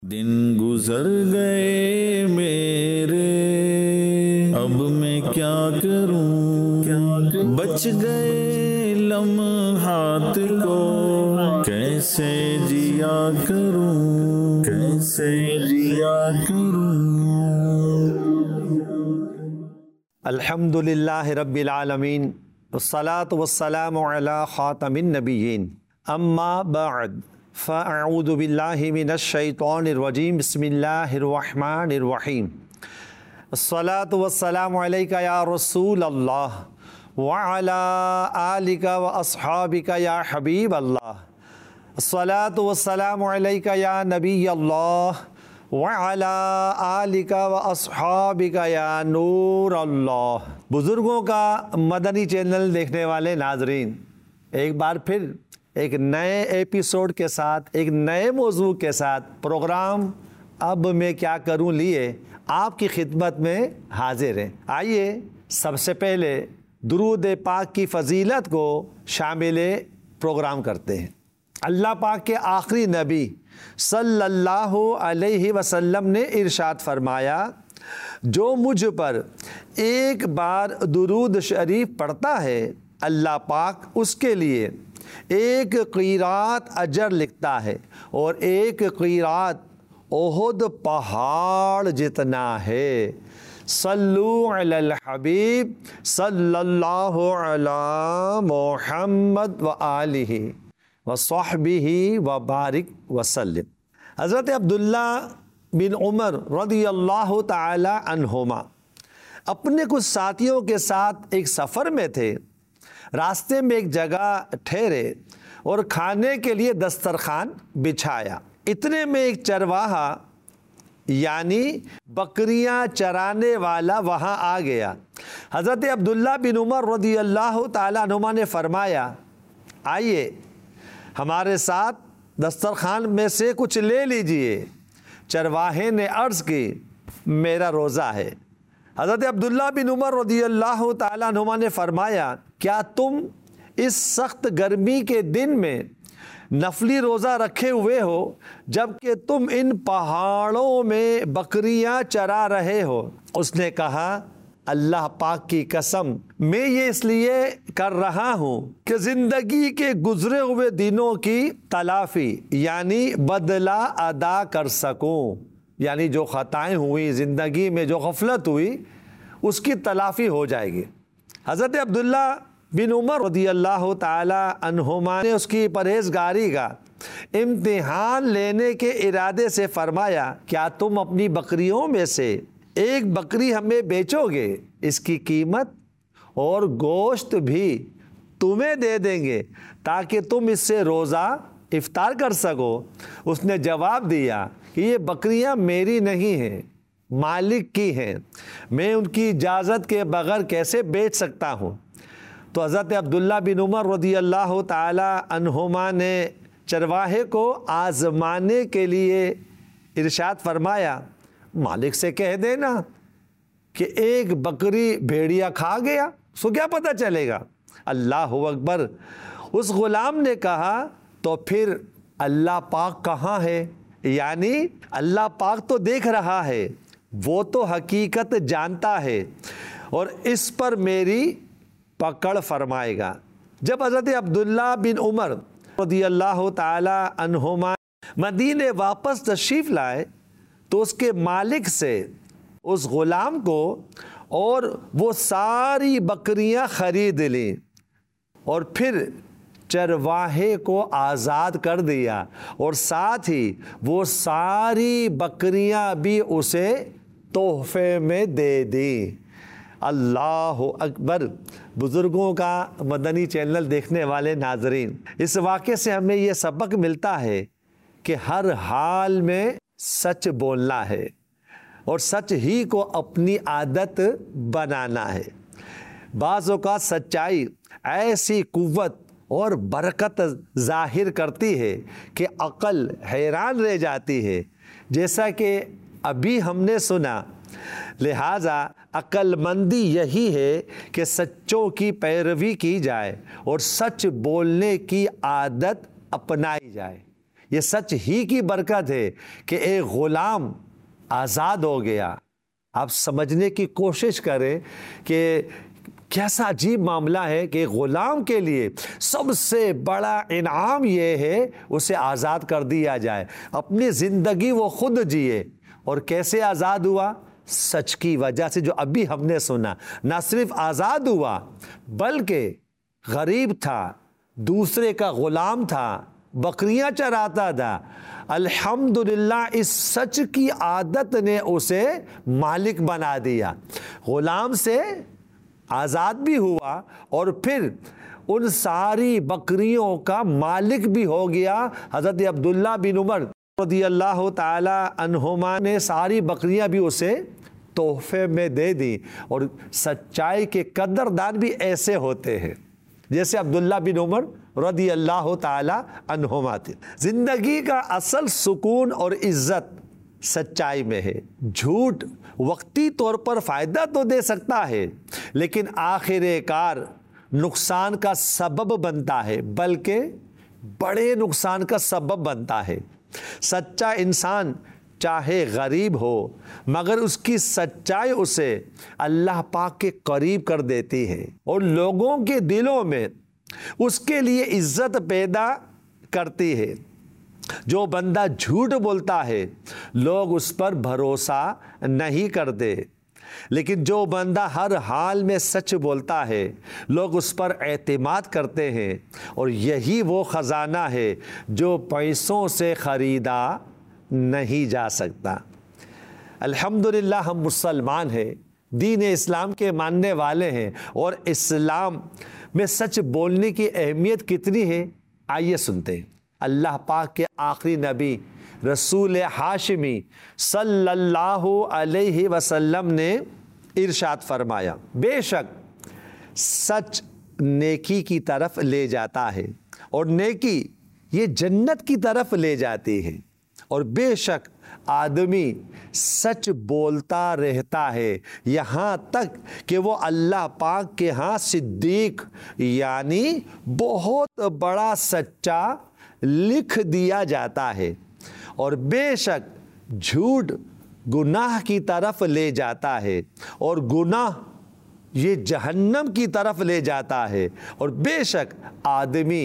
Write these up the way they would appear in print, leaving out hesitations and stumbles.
دن گزر گئے میرے، اب میں کیا کروں، بچ گئے لمحات کو کیسے جیا کروں، کیسے جیا کروں۔ الحمدللہ رب العالمین، والصلاة والسلام علی خاتم النبیین، اما بعد فاعوذ باللہ من الشیطان الرجیم، بسم اللہ الرحمن الرحیم۔ الصلاة والسلام علیک یا رسول اللہ وعلی آلک واصحابک یا حبیب اللہ۔ الصلاة والسلام علیک یا نبی اللہ وعلی آلک واصحابک یا نور اللہ۔ بزرگوں کا مدنی چینل دیکھنے والے ناظرین، ایک بار پھر ایک نئے ایپیسوڈ کے ساتھ، ایک نئے موضوع کے ساتھ پروگرام اب میں کیا کروں لیے آپ کی خدمت میں حاضر ہیں۔ آئیے سب سے پہلے درود پاک کی فضیلت کو شامل پروگرام کرتے ہیں۔ اللہ پاک کے آخری نبی صلی اللہ علیہ وسلم نے ارشاد فرمایا، جو مجھ پر ایک بار درود شریف پڑھتا ہے اللہ پاک اس کے لیے ایک قیرات اجر لکھتا ہے، اور ایک قیرات احد پہاڑ جتنا ہے۔ صلو علی الحبیب صلی اللہ علی محمد وآلہ وصحبہ وبارک وسلم۔ حضرت عبداللہ بن عمر رضی اللہ تعالی عنہما اپنے کچھ ساتھیوں کے ساتھ ایک سفر میں تھے۔ راستے میں ایک جگہ ٹھہرے اور کھانے کے لیے دسترخوان بچھایا۔ اتنے میں ایک چرواہا یعنی بکریاں چرانے والا وہاں آ گیا۔ حضرت عبداللہ بن عمر رضی اللہ تعالیٰ عنہما نے فرمایا، آئیے ہمارے ساتھ دسترخوان میں سے کچھ لے لیجئے۔ چرواہے نے عرض کی، میرا روزہ ہے۔ حضرت عبداللہ بن عمر رضی اللہ تعالیٰ عنہما نے فرمایا، کیا تم اس سخت گرمی کے دن میں نفلی روزہ رکھے ہوئے ہو جبکہ تم ان پہاڑوں میں بکریاں چرا رہے ہو؟ اس نے کہا، اللہ پاک کی قسم، میں یہ اس لیے کر رہا ہوں کہ زندگی کے گزرے ہوئے دنوں کی تلافی یعنی بدلہ ادا کر سکوں، یعنی جو خطائیں ہوئی زندگی میں، جو غفلت ہوئی، اس کی تلافی ہو جائے گی۔ حضرت عبداللہ بن عمر رضی اللہ تعالی عنہما نے اس کی پرہیزگاری کا امتحان لینے کے ارادے سے فرمایا، کیا تم اپنی بکریوں میں سے ایک بکری ہمیں بیچو گے؟ اس کی قیمت اور گوشت بھی تمہیں دے دیں گے تاکہ تم اس سے روزہ افطار کر سکو۔ اس نے جواب دیا کہ یہ بکریاں میری نہیں ہیں، مالک کی ہیں، میں ان کی اجازت کے بغیر کیسے بیچ سکتا ہوں؟ تو حضرت عبداللہ بن عمر رضی اللہ تعالی عنہما نے چرواہے کو آزمانے کے لیے ارشاد فرمایا، مالک سے کہہ دینا کہ ایک بکری بھیڑیا کھا گیا، سو کیا پتہ چلے گا؟ اللہ اکبر۔ اس غلام نے کہا، تو پھر اللہ پاک کہاں ہے؟ یعنی اللہ پاک تو دیکھ رہا ہے، وہ تو حقیقت جانتا ہے اور اس پر میری پکڑ فرمائے گا۔ جب حضرت عبداللہ بن عمر رضی اللہ تعالی عنہما مدینے واپس تشریف لائے تو اس کے مالک سے اس غلام کو اور وہ ساری بکریاں خرید لیں اور پھر چرواہے کو آزاد کر دیا، اور ساتھ ہی وہ ساری بکریاں بھی اسے تحفے میں دے دی۔ اللہ اکبر۔ بزرگوں کا مدنی چینل دیکھنے والے ناظرین، اس واقعے سے ہمیں یہ سبق ملتا ہے کہ ہر حال میں سچ بولنا ہے اور سچ ہی کو اپنی عادت بنانا ہے۔ بعض اوقات سچائی ایسی قوت اور برکت ظاہر کرتی ہے کہ عقل حیران رہ جاتی ہے، جیسا کہ ابھی ہم نے سنا۔ لہٰذا عقل مندی یہی ہے کہ سچوں کی پیروی کی جائے اور سچ بولنے کی عادت اپنائی جائے۔ یہ سچ ہی کی برکت ہے کہ ایک غلام آزاد ہو گیا۔ آپ سمجھنے کی کوشش کریں کہ کیسا عجیب معاملہ ہے کہ غلام کے لیے سب سے بڑا انعام یہ ہے اسے آزاد کر دیا جائے، اپنی زندگی وہ خود جیے۔ اور کیسے آزاد ہوا؟ سچ کی وجہ سے، جو ابھی ہم نے سنا۔ نہ صرف آزاد ہوا بلکہ غریب تھا، دوسرے کا غلام تھا، بکریاں چراتا تھا، الحمدللہ اس سچ کی عادت نے اسے مالک بنا دیا۔ غلام سے آزاد بھی ہوا اور پھر ان ساری بکریوں کا مالک بھی ہو گیا۔ حضرت عبداللہ بن عمر رضی اللہ تعالی عنہما نے ساری بکریاں بھی اسے تحفے میں دے دی۔ اور سچائی کے قدردان بھی ایسے ہوتے ہیں جیسے عبداللہ بن عمر رضی اللہ تعالی عنہما تھے۔ زندگی کا اصل سکون اور عزت سچائی میں ہے۔ جھوٹ وقتی طور پر فائدہ تو دے سکتا ہے لیکن آخر کار نقصان کا سبب بنتا ہے، بلکہ بڑے نقصان کا سبب بنتا ہے۔ سچا انسان چاہے غریب ہو مگر اس کی سچائی اسے اللہ پاک کے قریب کر دیتی ہے اور لوگوں کے دلوں میں اس کے لیے عزت پیدا کرتی ہے۔ جو بندہ جھوٹ بولتا ہے لوگ اس پر بھروسہ نہیں کرتے، لیکن جو بندہ ہر حال میں سچ بولتا ہے لوگ اس پر اعتماد کرتے ہیں، اور یہی وہ خزانہ ہے جو پیسوں سے خریدا نہیں جا سکتا۔ الحمدللہ ہم مسلمان ہیں، دین اسلام کے ماننے والے ہیں، اور اسلام میں سچ بولنے کی اہمیت کتنی ہے آئیے سنتے ہیں۔ اللہ پاک کے آخری نبی رسول ہاشمی صلی اللہ علیہ وسلم نے ارشاد فرمایا، بے شک سچ نیکی کی طرف لے جاتا ہے اور نیکی یہ جنت کی طرف لے جاتی ہے، اور بے شک آدمی سچ بولتا رہتا ہے یہاں تک کہ وہ اللہ پاک کے ہاں صدیق یعنی بہت بڑا سچا لکھ دیا جاتا ہے، اور بے شک جھوٹ گناہ کی طرف لے جاتا ہے اور گناہ یہ جہنم کی طرف لے جاتا ہے، اور بے شک آدمی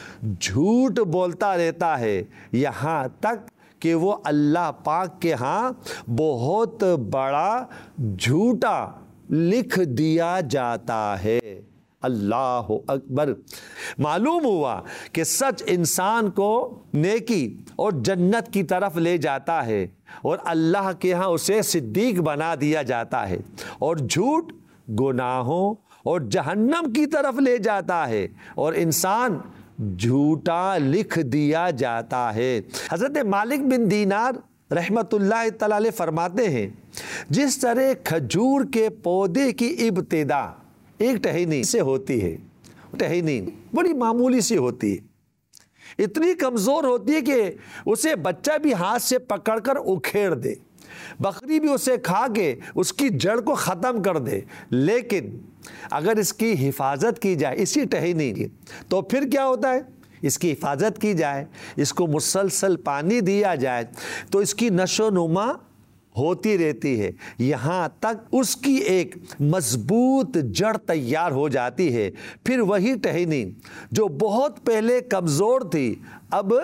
جھوٹ بولتا رہتا ہے یہاں تک کہ وہ اللہ پاک کے ہاں بہت بڑا جھوٹا لکھ دیا جاتا ہے۔ اللہ اکبر۔ معلوم ہوا کہ سچ انسان کو نیکی اور جنت کی طرف لے جاتا ہے اور اللہ کے ہاں اسے صدیق بنا دیا جاتا ہے، اور جھوٹ گناہوں اور جہنم کی طرف لے جاتا ہے اور انسان جھوٹا لکھ دیا جاتا ہے۔ حضرت مالک بن دینار رحمت اللہ تعالی علیہ فرماتے ہیں، جس طرح کھجور کے پودے کی ابتدا ایک ٹہنی سے ہوتی ہے، ٹہنی بڑی معمولی سی ہوتی ہے، اتنی کمزور ہوتی ہے کہ اسے بچہ بھی ہاتھ سے پکڑ کر اکھیڑ دے، بکری بھی اسے کھا کے اس کی جڑ کو ختم کر دے، لیکن اگر اس کی حفاظت کی جائے اسی ٹہنی کی تو پھر کیا ہوتا ہے؟ اس کی حفاظت کی جائے، اس کو مسلسل پانی دیا جائے تو اس کی نشو و نما ہوتی رہتی ہے، یہاں تک اس کی ایک مضبوط جڑ تیار ہو جاتی ہے۔ پھر وہی ٹہنی جو بہت پہلے کمزور تھی اب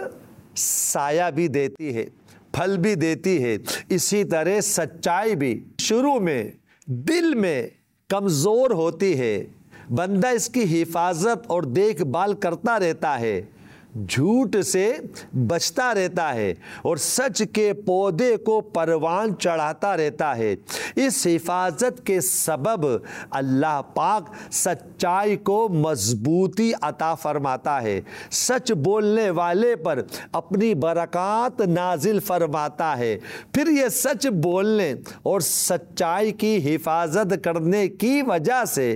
سایہ بھی دیتی ہے، پھل بھی دیتی ہے۔ اسی طرح سچائی بھی شروع میں دل میں کمزور ہوتی ہے، بندہ اس کی حفاظت اور دیکھ بھال کرتا رہتا ہے، جھوٹ سے بچتا رہتا ہے اور سچ کے پودے کو پروان چڑھاتا رہتا ہے۔ اس حفاظت کے سبب اللہ پاک سچائی کو مضبوطی عطا فرماتا ہے، سچ بولنے والے پر اپنی برکات نازل فرماتا ہے۔ پھر یہ سچ بولنے اور سچائی کی حفاظت کرنے کی وجہ سے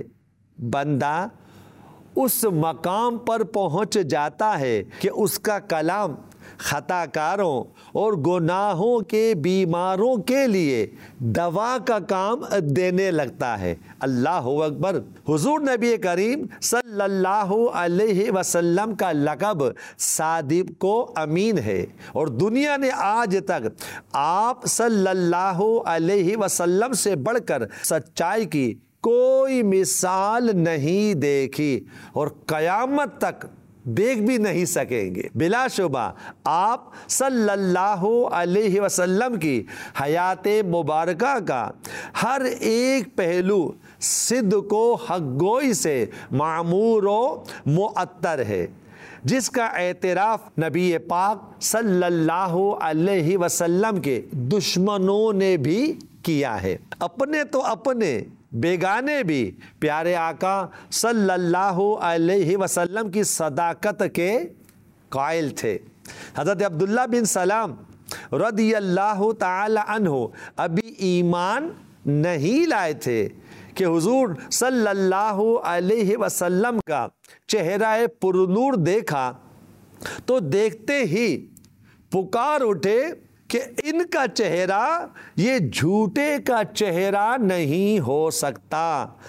بندہ اس مقام پر پہنچ جاتا ہے کہ اس کا کلام خطا کاروں اور گناہوں کے بیماروں کے لیے دوا کا کام دینے لگتا ہے۔ اللہ اکبر۔ حضور نبی کریم صلی اللہ علیہ وسلم کا لقب صادق و امین ہے، اور دنیا نے آج تک آپ صلی اللہ علیہ وسلم سے بڑھ کر سچائی کی کوئی مثال نہیں دیکھی، اور قیامت تک دیکھ بھی نہیں سکیں گے۔ بلا شبہ آپ صلی اللہ علیہ وسلم کی حیات مبارکہ کا ہر ایک پہلو صدق و حق گوئی سے معمور و معطر ہے، جس کا اعتراف نبی پاک صلی اللہ علیہ وسلم کے دشمنوں نے بھی کیا ہے۔ اپنے تو اپنے، بیگانے بھی پیارے آقا صلی اللہ علیہ وسلم کی صداقت کے قائل تھے۔ حضرت عبداللہ بن سلام رضی اللہ تعالی عنہ ابھی ایمان نہیں لائے تھے کہ حضور صلی اللہ علیہ وسلم کا چہرہ پرنور دیکھا تو دیکھتے ہی پکار اٹھے کہ ان کا چہرہ یہ جھوٹے کا چہرہ نہیں ہو سکتا۔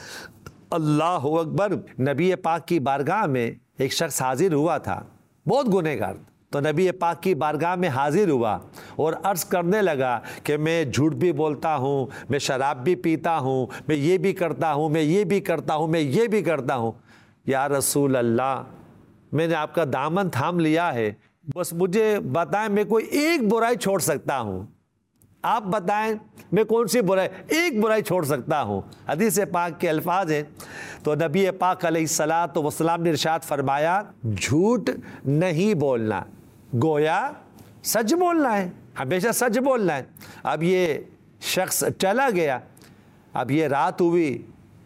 اللہ اکبر۔ نبی پاک کی بارگاہ میں ایک شخص حاضر ہوا تھا، بہت گنہگار، تو نبی پاک کی بارگاہ میں حاضر ہوا اور عرض کرنے لگا کہ میں جھوٹ بھی بولتا ہوں، میں شراب بھی پیتا ہوں، میں یہ بھی کرتا ہوں، میں یہ بھی کرتا ہوں، میں یہ بھی کرتا ہوں۔ یا رسول اللہ، میں نے آپ کا دامن تھام لیا ہے، بس مجھے بتائیں میں کوئی ایک برائی چھوڑ سکتا ہوں، آپ بتائیں میں کون سی برائی، ایک برائی چھوڑ سکتا ہوں۔ حدیث پاک کے الفاظ ہیں۔ تو نبی پاک علیہ الصلاۃ والسلام نے ارشاد فرمایا، جھوٹ نہیں بولنا، گویا سچ بولنا ہے، ہمیشہ سچ بولنا ہے۔ اب یہ شخص چلا گیا، اب یہ رات ہوئی،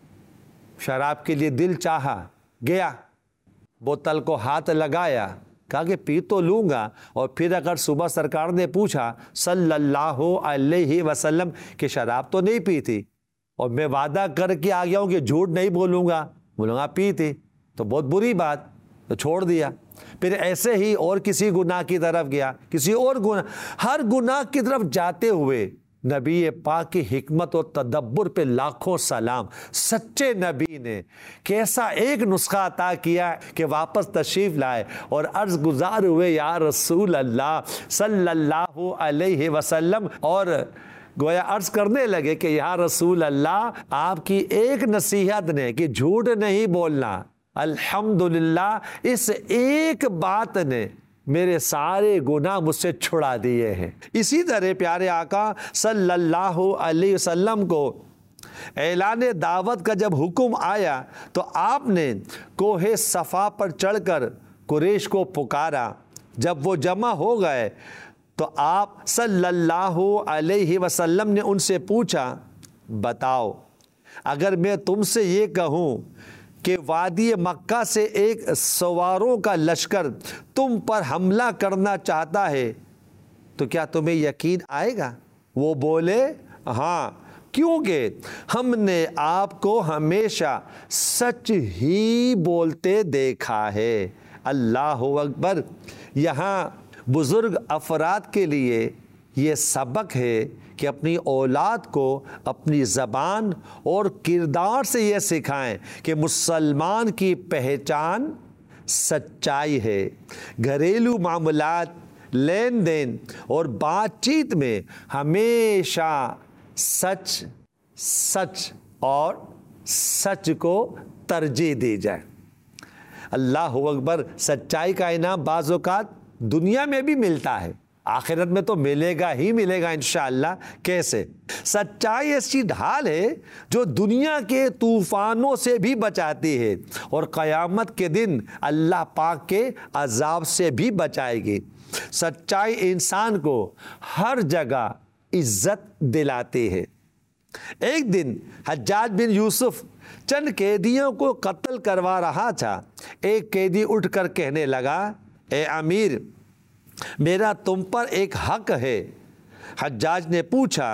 شراب کے لیے دل چاہا، گیا، بوتل کو ہاتھ لگایا، کہا کہ پی تو لوں گا، اور پھر اگر صبح سرکار نے پوچھا صلی اللہ علیہ وسلم کہ شراب تو نہیں پی تھی، اور میں وعدہ کر کے آ گیا ہوں کہ جھوٹ نہیں بولوں گا، بولوں گا پی تھی، تو بہت بری بات، تو چھوڑ دیا۔ پھر ایسے ہی اور کسی گناہ کی طرف گیا، کسی اور گناہ، ہر گناہ کی طرف جاتے ہوئے نبی پاک کی حکمت و تدبر پہ لاکھوں سلام۔ سچے نبی نے کیسا ایک نسخہ عطا کیا کہ واپس تشریف لائے اور عرض گزار ہوئے یا رسول اللہ صلی اللہ علیہ وسلم، اور گویا عرض کرنے لگے کہ یا رسول اللہ، آپ کی ایک نصیحت نے کہ جھوٹ نہیں بولنا، الحمدللہ اس ایک بات نے میرے سارے گناہ مجھ سے چھڑا دیے ہیں۔ اسی طرح پیارے آقا صلی اللہ علیہ وسلم کو اعلان دعوت کا جب حکم آیا تو آپ نے کوہ صفا پر چڑھ کر قریش کو پکارا۔ جب وہ جمع ہو گئے تو آپ صلی اللہ علیہ وسلم نے ان سے پوچھا، بتاؤ اگر میں تم سے یہ کہوں کہ وادی مکہ سے ایک سواروں کا لشکر تم پر حملہ کرنا چاہتا ہے تو کیا تمہیں یقین آئے گا؟ وہ بولے، ہاں، کیونکہ ہم نے آپ کو ہمیشہ سچ ہی بولتے دیکھا ہے۔ اللہ اکبر۔ یہاں بزرگ افراد کے لیے یہ سبق ہے کہ اپنی اولاد کو اپنی زبان اور کردار سے یہ سکھائیں کہ مسلمان کی پہچان سچائی ہے۔ گھریلو معاملات، لین دین اور بات چیت میں ہمیشہ سچ اور سچ کو ترجیح دی جائے۔ اللہ اکبر۔ سچائی کا انعام بعض اوقات دنیا میں بھی ملتا ہے، آخرت میں تو ملے گا ہی ملے گا انشاءاللہ۔ کیسے؟ سچائی ایسی ڈھال ہے جو دنیا کے طوفانوں سے بھی بچاتی ہے اور قیامت کے دن اللہ پاک کے عذاب سے بھی بچائے گی۔ سچائی انسان کو ہر جگہ عزت دلاتی ہے۔ ایک دن حجاج بن یوسف چند قیدیوں کو قتل کروا رہا تھا۔ ایک قیدی اٹھ کر کہنے لگا، اے امیر، میرا تم پر ایک حق ہے۔ حجاج نے پوچھا،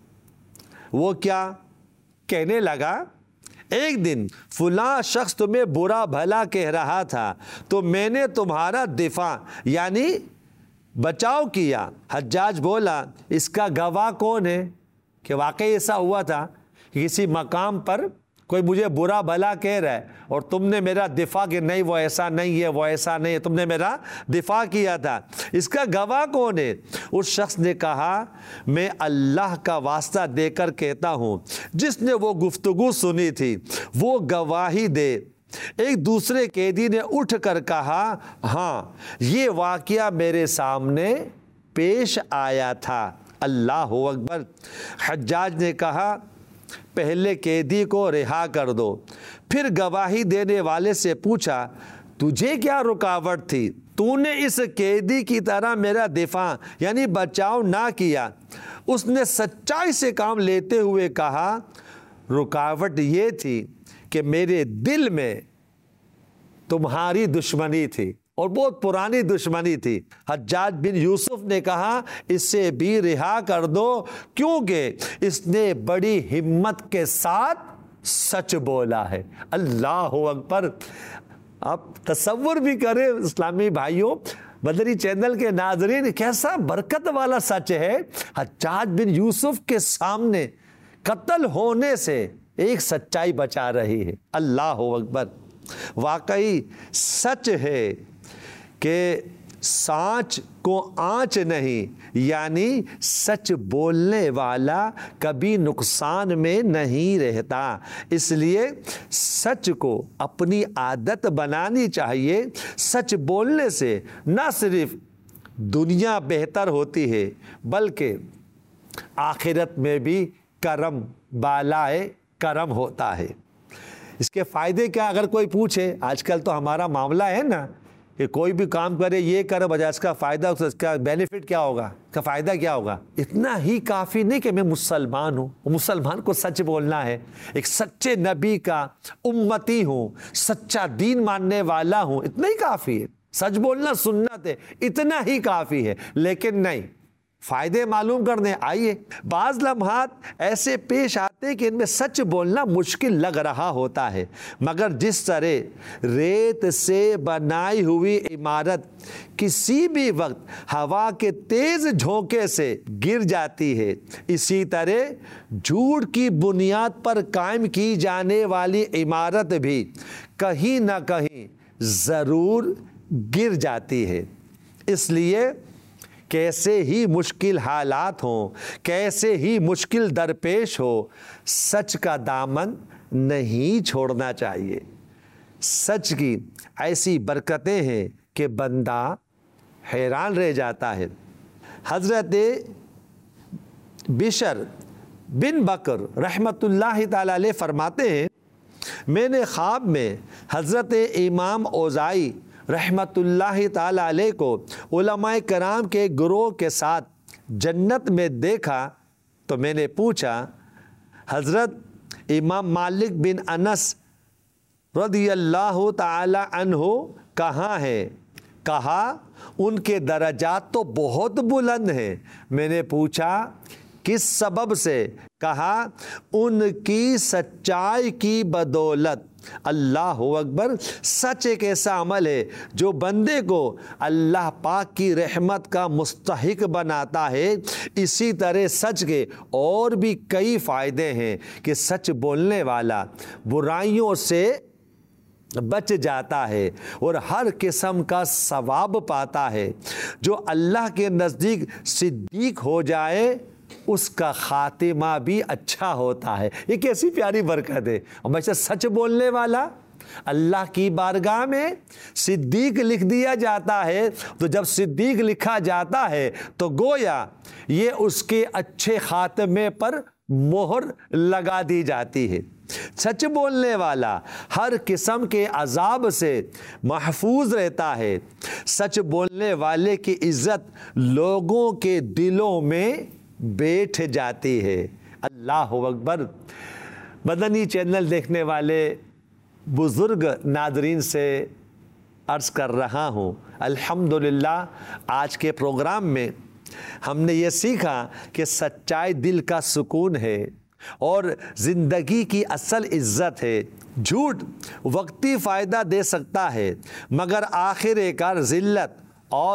وہ کیا؟ کہنے لگا، ایک دن فلاں شخص تمہیں برا بھلا کہہ رہا تھا تو میں نے تمہارا دفاع یعنی بچاؤ کیا۔ حجاج بولا اس کا گواہ کون ہے کہ واقعی ایسا ہوا تھا کہ کسی مقام پر کوئی مجھے برا بھلا کہہ رہا ہے اور تم نے میرا دفاع کہ نہیں وہ ایسا نہیں ہے، وہ ایسا نہیں ہے، تم نے میرا دفاع کیا تھا، اس کا گواہ کون ہے؟ اس شخص نے کہا میں اللہ کا واسطہ دے کر کہتا ہوں جس نے وہ گفتگو سنی تھی وہ گواہی دے۔ ایک دوسرے قیدی نے اٹھ کر کہا ہاں یہ واقعہ میرے سامنے پیش آیا تھا۔ اللہ اکبر۔ حجاج نے کہا پہلے قیدی کو رہا کر دو۔ پھر گواہی دینے والے سے پوچھا تجھے کیا رکاوٹ تھی؟ تو نے اس قیدی کی طرح میرا دفاع یعنی بچاؤ نہ کیا۔ اس نے سچائی سے کام لیتے ہوئے کہا رکاوٹ یہ تھی کہ میرے دل میں تمہاری دشمنی تھی اور بہت پرانی دشمنی تھی۔ حجاج بن یوسف نے کہا اسے بھی رہا کر دو کیونکہ اس نے بڑی ہمت کے ساتھ سچ بولا ہے۔ اللہ اکبر۔ آپ تصور بھی کریں اسلامی بھائیوں، مدنی چینل کے ناظرین، کیسا برکت والا سچ ہے۔ حجاج بن یوسف کے سامنے قتل ہونے سے ایک سچائی بچا رہی ہے۔ اللہ اکبر۔ واقعی سچ ہے کہ سانچ کو آنچ نہیں، یعنی سچ بولنے والا کبھی نقصان میں نہیں رہتا۔ اس لیے سچ کو اپنی عادت بنانی چاہیے۔ سچ بولنے سے نہ صرف دنیا بہتر ہوتی ہے بلکہ آخرت میں بھی کرم بالائے کرم ہوتا ہے۔ اس کے فائدے کیا؟ اگر کوئی پوچھے، آج کل تو ہمارا معاملہ ہے نا کہ کوئی بھی کام کرے یہ کرے بجائے اس کا فائدہ، اس کا بینیفٹ کیا ہوگا، اس کا فائدہ کیا ہوگا؟ اتنا ہی کافی نہیں کہ میں مسلمان ہوں، مسلمان کو سچ بولنا ہے، ایک سچے نبی کا امتی ہوں، سچا دین ماننے والا ہوں، اتنا ہی کافی ہے۔ سچ بولنا سنت ہے، اتنا ہی کافی ہے۔ لیکن نہیں، فائدے معلوم کرنے آئیے۔ بعض لمحات ایسے پیش آتے کہ ان میں سچ بولنا مشکل لگ رہا ہوتا ہے، مگر جس طرح ریت سے بنائی ہوئی عمارت کسی بھی وقت ہوا کے تیز جھونکے سے گر جاتی ہے، اسی طرح جھوٹ کی بنیاد پر قائم کی جانے والی عمارت بھی کہیں نہ کہیں ضرور گر جاتی ہے۔ اس لیے کیسے ہی مشکل حالات ہوں، کیسے ہی مشکل درپیش ہو، سچ کا دامن نہیں چھوڑنا چاہیے۔ سچ کی ایسی برکتیں ہیں کہ بندہ حیران رہ جاتا ہے۔ حضرت بشر بن بکر رحمۃ اللہ تعالی علیہ فرماتے ہیں میں نے خواب میں حضرت امام اوزائی رحمت اللہ تعالی علیہ کو علماء کرام کے گروہ کے ساتھ جنت میں دیکھا تو میں نے پوچھا حضرت امام مالک بن انس رضی اللہ تعالی عنہ کہاں ہے؟ کہا ان کے درجات تو بہت بلند ہیں۔ میں نے پوچھا کس سبب سے؟ کہا ان کی سچائی کی بدولت۔ اللہ اکبر۔ سچ ایک ایسا عمل ہے جو بندے کو اللہ پاک کی رحمت کا مستحق بناتا ہے۔ اسی طرح سچ کے اور بھی کئی فائدے ہیں کہ سچ بولنے والا برائیوں سے بچ جاتا ہے اور ہر قسم کا ثواب پاتا ہے۔ جو اللہ کے نزدیک صدیق ہو جائے اس کا خاتمہ بھی اچھا ہوتا ہے۔ یہ کیسی پیاری برکت ہے۔ اور بچہ سچ بولنے والا اللہ کی بارگاہ میں صدیق لکھ دیا جاتا ہے، تو جب صدیق لکھا جاتا ہے تو گویا یہ اس کے اچھے خاتمے پر مہر لگا دی جاتی ہے۔ سچ بولنے والا ہر قسم کے عذاب سے محفوظ رہتا ہے۔ سچ بولنے والے کی عزت لوگوں کے دلوں میں بیٹھ جاتی ہے۔ اللہ اکبر۔ مدنی چینل دیکھنے والے بزرگ ناظرین سے عرض کر رہا ہوں الحمدللہ آج کے پروگرام میں ہم نے یہ سیکھا کہ سچائی دل کا سکون ہے اور زندگی کی اصل عزت ہے۔ جھوٹ وقتی فائدہ دے سکتا ہے مگر آخر کار ذلت اور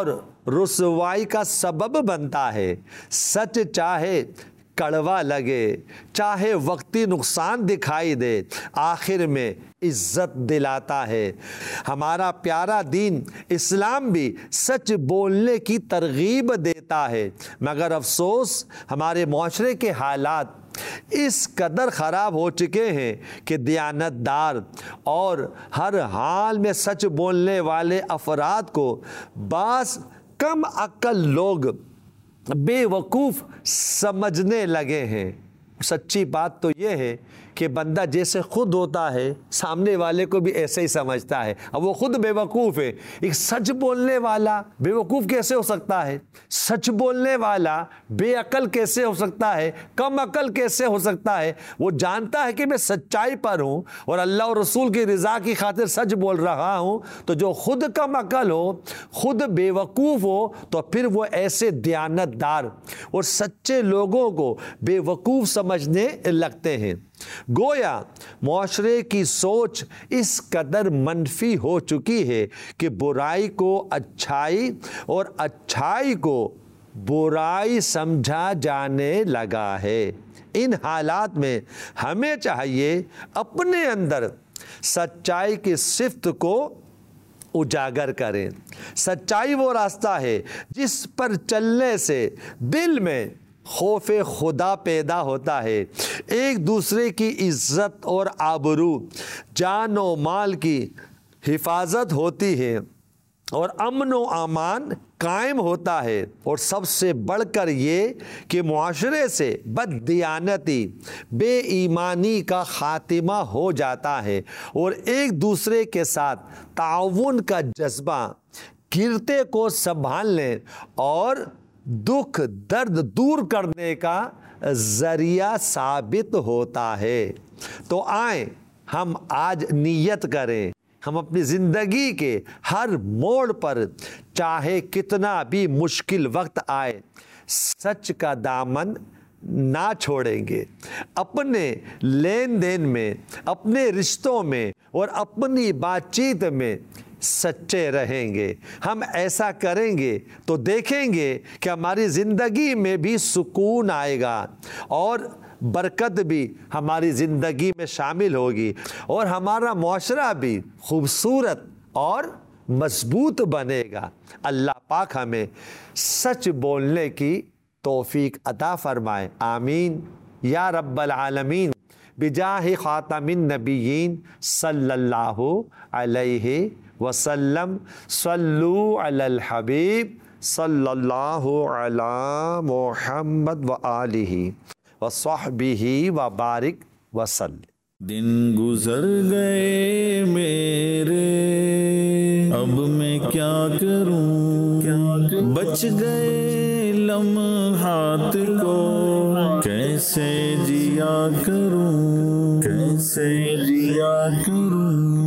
رسوائی کا سبب بنتا ہے۔ سچ چاہے کڑوا لگے، چاہے وقتی نقصان دکھائی دے، آخر میں عزت دلاتا ہے۔ ہمارا پیارا دین اسلام بھی سچ بولنے کی ترغیب دیتا ہے، مگر افسوس ہمارے معاشرے کے حالات اس قدر خراب ہو چکے ہیں کہ دیانت دار اور ہر حال میں سچ بولنے والے افراد کو بعض کم عقل لوگ بے وقوف سمجھنے لگے ہیں۔ سچی بات تو یہ ہے کہ بندہ جیسے خود ہوتا ہے سامنے والے کو بھی ایسے ہی سمجھتا ہے، اب وہ خود بے وقوف ہے۔ ایک سچ بولنے والا بے وقوف کیسے ہو سکتا ہے؟ سچ بولنے والا بے عقل کیسے ہو سکتا ہے؟ کم عقل کیسے ہو سکتا ہے؟ وہ جانتا ہے کہ میں سچائی پر ہوں اور اللہ اور رسول کی رضا کی خاطر سچ بول رہا ہوں، تو جو خود کم عقل ہو، خود بے وقوف ہو، تو پھر وہ ایسے دیانت دار اور سچے لوگوں کو بے وقوف سمجھنے لگتے ہیں۔ گویا معاشرے کی سوچ اس قدر منفی ہو چکی ہے کہ برائی کو اچھائی اور اچھائی کو برائی سمجھا جانے لگا ہے۔ ان حالات میں ہمیں چاہیے اپنے اندر سچائی کی صفت کو اجاگر کریں۔ سچائی وہ راستہ ہے جس پر چلنے سے دل میں خوف خدا پیدا ہوتا ہے، ایک دوسرے کی عزت اور آبرو، جان و مال کی حفاظت ہوتی ہے اور امن و امان قائم ہوتا ہے، اور سب سے بڑھ کر یہ کہ معاشرے سے بددیانتی، بے ایمانی کا خاتمہ ہو جاتا ہے اور ایک دوسرے کے ساتھ تعاون کا جذبہ گرتے کو سنبھالنے اور دکھ درد دور کرنے کا ذریعہ ثابت ہوتا ہے۔ تو آئیں ہم آج نیت کریں، ہم اپنی زندگی کے ہر موڑ پر چاہے کتنا بھی مشکل وقت آئے سچ کا دامن نہ چھوڑیں گے، اپنے لین دین میں، اپنے رشتوں میں اور اپنی بات چیت میں سچے رہیں گے۔ ہم ایسا کریں گے تو دیکھیں گے کہ ہماری زندگی میں بھی سکون آئے گا اور برکت بھی ہماری زندگی میں شامل ہوگی، اور ہمارا معاشرہ بھی خوبصورت اور مضبوط بنے گا۔ اللہ پاک ہمیں سچ بولنے کی توفیق عطا فرمائے، آمین یا رب العالمین، بجاہ خاتم النبیین صلی اللہ علیہ وسلم۔ صلو علی الحبیب صلی اللہ علی محمد وآلہ وصحبہ وبارک وسلم۔ دن گزر گئے میرے، اب میں کیا کروں، بچ گئے لمحات کو کیسے جیا کروں، کیسے جیا کروں۔